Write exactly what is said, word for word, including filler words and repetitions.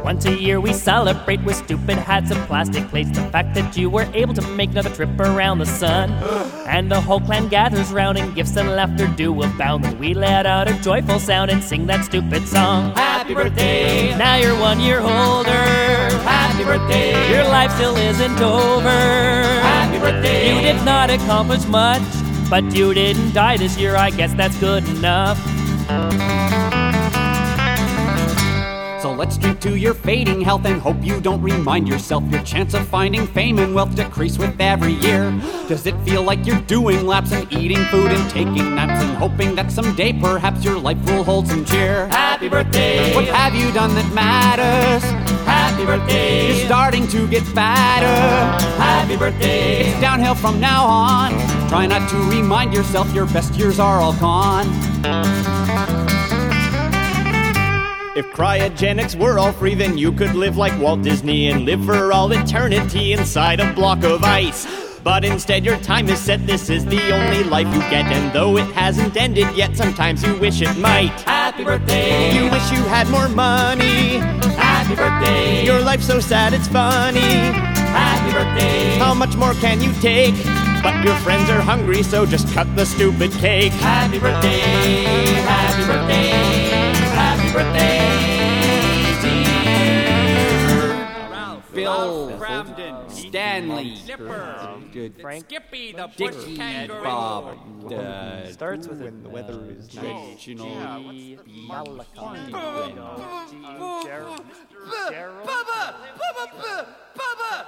Once a year we celebrate with stupid hats and plastic plates. The fact that you were able to make another trip around the sun. And the whole clan gathers round and gifts and laughter do abound. And we let out a joyful sound and sing that stupid song. Happy birthday! Now you're one year older. Happy birthday! Your life still isn't over. Happy birthday! You did not accomplish much, but you didn't die this year. I guess that's good enough. So let's drink to your fading health and hope you don't remind yourself your chance of finding fame and wealth decrease with every year. Does it feel like you're doing laps and eating food and taking naps and hoping that someday perhaps your life will hold some cheer? Happy birthday! What have you done that matters? Happy birthday! You're starting to get fatter. Happy birthday! It's downhill from now on. Try not to remind yourself your best years are all gone. If cryogenics were all free, then you could live like Walt Disney and live for all eternity inside a block of ice. But instead your time is set, this is the only life you get. And though it hasn't ended yet, sometimes you wish it might. Happy birthday! You wish you had more money. Happy birthday! Your life's so sad it's funny. Happy birthday! How much more can you take? But your friends are hungry, so just cut the stupid cake. Happy birthday! Happy birthday! Happy birthday, dear Ralph, Phil, Cramden, Stanley, Snipper, Frank. Skippy the bush Dickie, kangaroo. Bob, uh, Starts with when the weather is nice, you know. Yeah, what's the Malachi. Bubba, Gerald. Bubba, Bubba, Bubba,